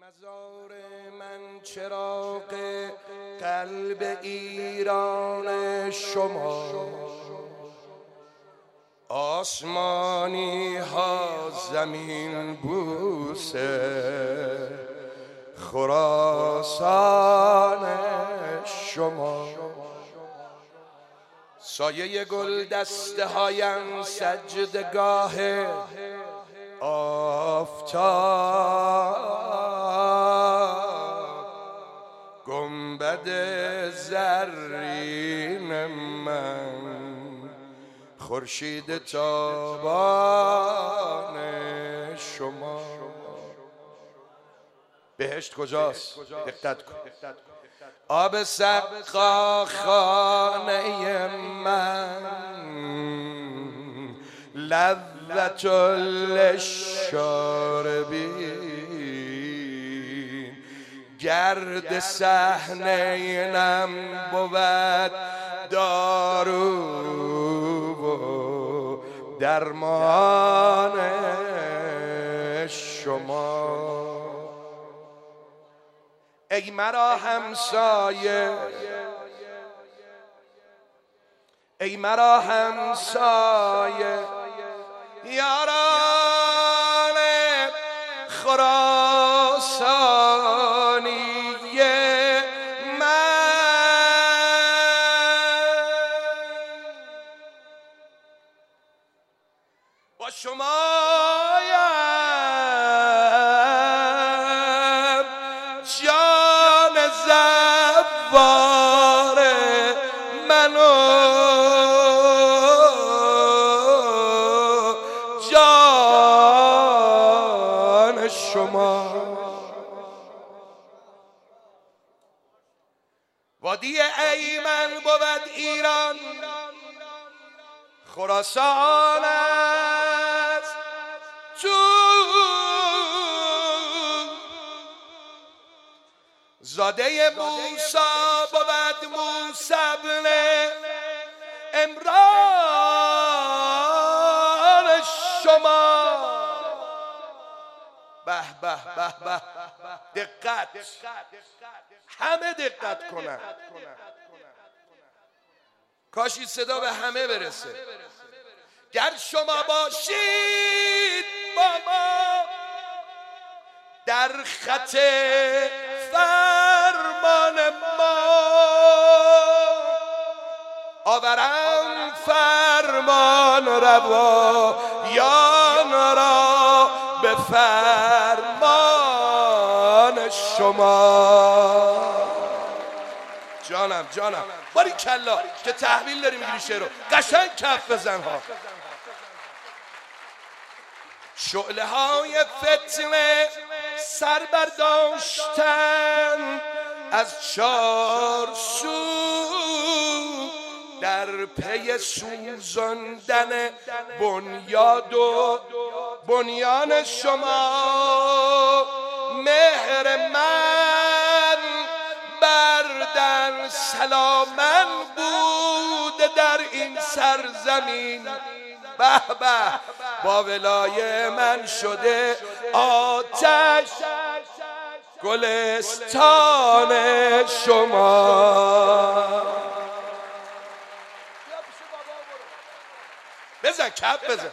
مزار من چراغ قلب ایران شما، آسمانی ها زمین بوسه خراسان شما. سایه گل دسته هایم سجدگاه آفتاب، گنبد زرین من خورشید تابان شما. بهشت کجاست؟ دقت کن. آب سقا خانه من، لذت للشاربین، گرد صحنه نم بود دارو و درمان شما. ای مرا همسایه، ای مرا همسایه، یاران خراسانی من، با شمایم جان زوار منو، جان شما. وادی ایمن بود ایران، خراسان است چون، زاده موسی بود موسی بن عمران شما. به به به به، دقت، همه دقت کنن، کاش این صدا به همه برسه. گر شما باشید با ما در خط فرمان ما، آورم فرمان روایان را به فرمان شما. جانم جانم، باری کلا که تحویل داری میگیری شعر رو قشنگ کف بزن ها. شعله های فتنه سر برداشتن از چار سو، در پی سوزاندن بنیاد و بنیان شما. مهر من بردن سلامن بود در این سرزمین، به به با ولای من شده آتش گلستان شما. بزن کپ بزن.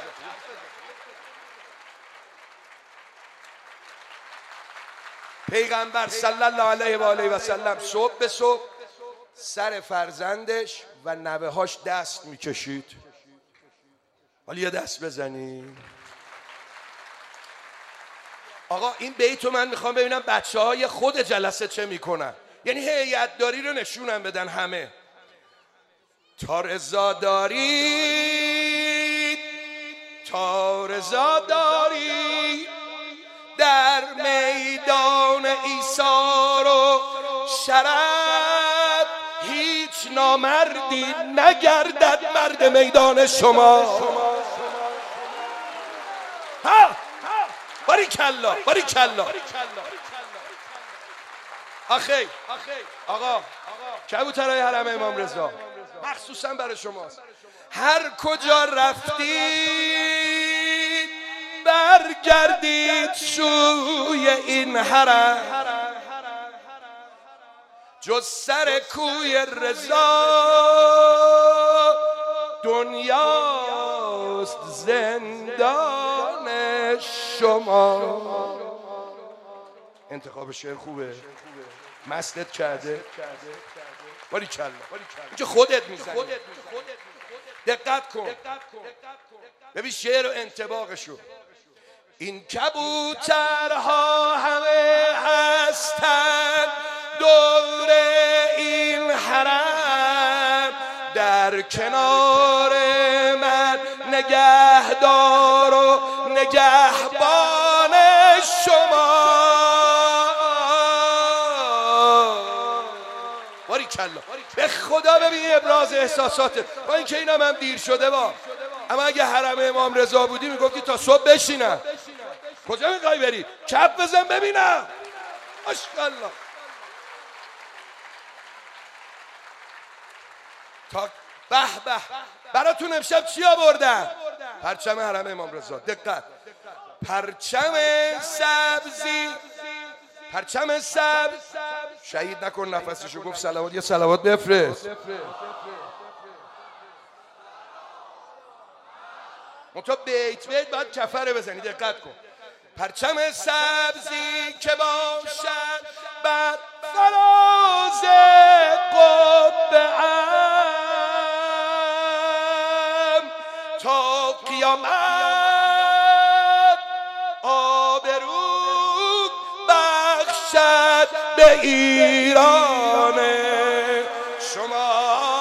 پیغمبر صلی الله علیه و آله و سلم صبح به صبح سر فرزندش و نوه‌هاش دست میکشید. حالا یه دست بزنی. آقا این بیتو من میخوام ببینم بچه‌های خود جلسه چه میکنن، یعنی هیئت داری رو نشونم بدن همه. تا رضا دارید، تا رضا دارید، در میدان ایثار و شرف هیچ نامردی نگردد مرد میدان شما. ها باری کلا، باری کلا. آخی آقا، کبوترهای حرم امام رضا مخصوصا برای شماست. هر کجا رفتید برگردید سوی این حرم، جز سر کوی رضا دنیاست زندان شما. انتخاب شعر خوبه، مستت کرده، ولی کلا اینجا خودت میزنی. دقت کن، ببین شعر و انطباقشو. این کبوترها همه هستند دور این حرم، در کنار من نگهدار و نگهبان شما. باریکلا، به خدا ببین ابراز احساساتت. با اینکه اینم هم دیر شده با، اما اگه حرم امام رضا بودی میگفتی تا صبح بشینم. کجا میخوای بری؟ کف بزن ببینم. ماشاءالله. تا به به، براتون امشب چی آوردم؟ پرچم حرم امام رضا. دقت، پرچم سبزی، پرچم سبز. شهید نکن نفسشو، گفت صلوات، یه صلوات بفرست. منتها بیت باید کفره بزنی. دقت کن، پرچم سبزی که باشد بر فراز قبه‌ام، تا قیامت آبرو بخشد به ایران شما.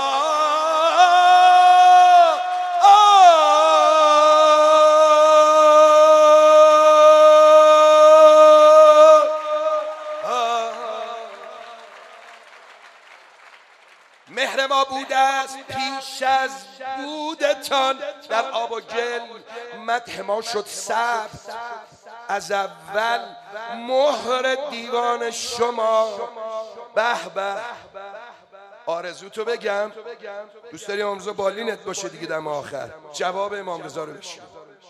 مهر ما بوده است پیش از بودتان در آب و گل، مدح ما شد ثبت از اول مهر دیوان شما. به به، آرزو تو بگم، دوست داری امام رضا بالینت باشه دیگه دم آخر. جواب امام رضا رو بشین.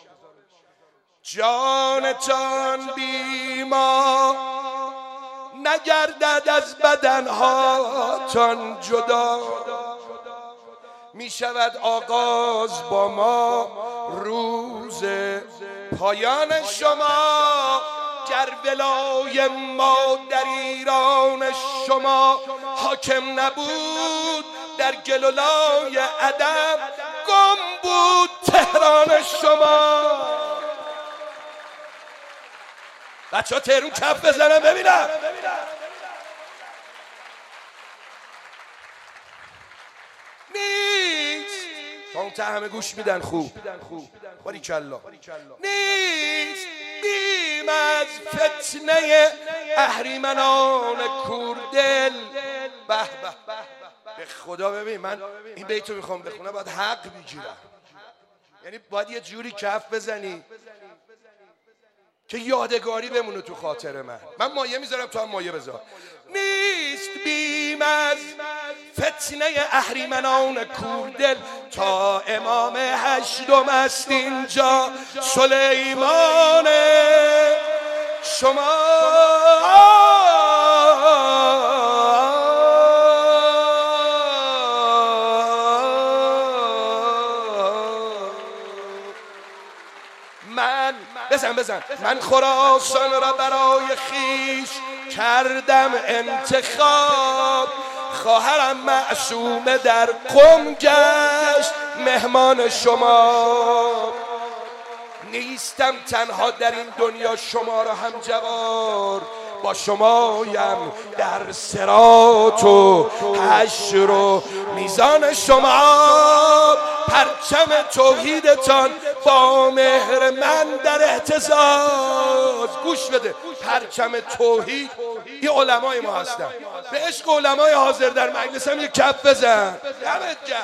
جانتان بی ما نگردد از بدنهاتان جدا، می شود آغاز با ما روز پایان شما. گر ولای ما در ایران شما حاکم نبود، در گلولای عدم گم بود تهران شما. بچه ها تهرون کف بزنن ببینم. نیست تا اون ته همه گوش میدن. خوب باریکلا. نیست بیم از فتنه اهریمنان کوردل. به به به خدا ببین، من این بیتو میخوام بخونم باید حق بگیرم. یعنی باید یه جوری کف بزنی که یادگاری بمونه تو خاطر من. من مایه میذارم تو هم مایه بذار. نیست بیم از فتنه اهریمنان کوردل، تا امام هشتم است اینجا سلیمان شما. بزن من خراسان را برای خیش کردم انتخاب، خواهرم معصومه در قم گشت مهمان شما. نیستم تنها در این دنیا شما را هم جوار، با شمایم در صراط و حشر و میزان شما. پرچم توحیدتان با مهر من در اهتزاز. گوش بده، پرچم توحید این علمای ما هستن. به عشق علمای حاضر در مجلس هم یک کف بزن. دمت گرم.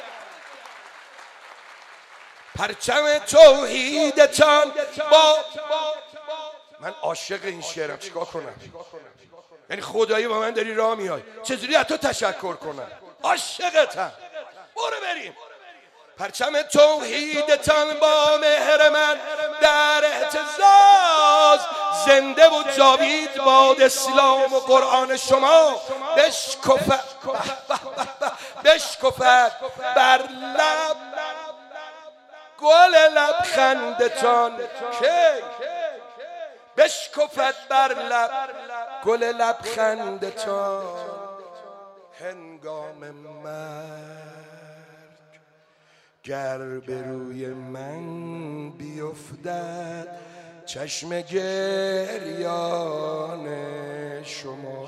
پرچم توحیدتان با من عاشق این شعرم، چیکار کنم؟ یعنی خدایی با من داری راه میای، چجوری از تو تشکر کنم؟ عاشقتم. برو بریم. پرچم توحیدتان با مهر من در در اعتزاز زنده و جاوید باد اسلام و قرآن شما. بشکفد بر لب گل لبخندتان کی، بشکفد بر لب گل لبخندتان هنگام مرگ. گر به روی من بیفتد چشم گریان شما،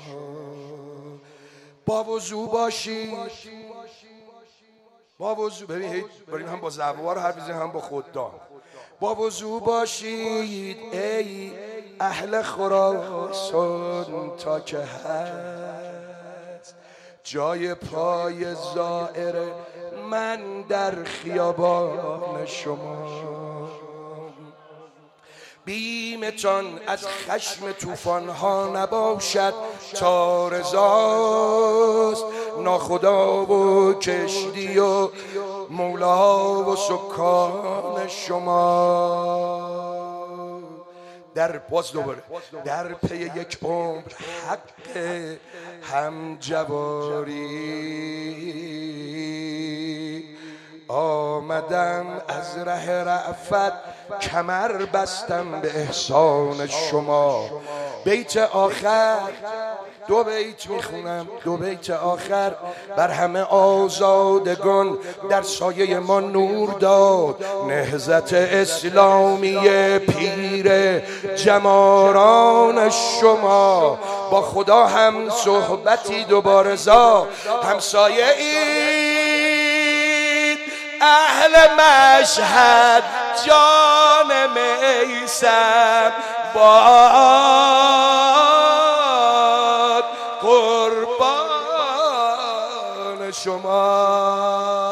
با وضو باشید، با وضو. ببین هم با زبوار حرف میزنیم هم با خوددان. با وضو باشید ای اهل خراسان تا که هست جای پای زائر من در خیابان شما. بیمتان از خشم طوفان ها نباشد تا رضاست ناخدا و کشتی و مولا و سکان شما. در باز دوباره در پی یک عمر حق همجواری آمدم از ره رأفت کمر بستم به احسان شما. بیت آخر، دو بیت میخونم، دو بیت آخر بر همه آزادگان در سایه ما نور داد. نهضت اسلامی پیر جماران شما با خدا هم صحبتی دوباره زا همسایه اید اهل مشهد جان میثم باد قربان شما.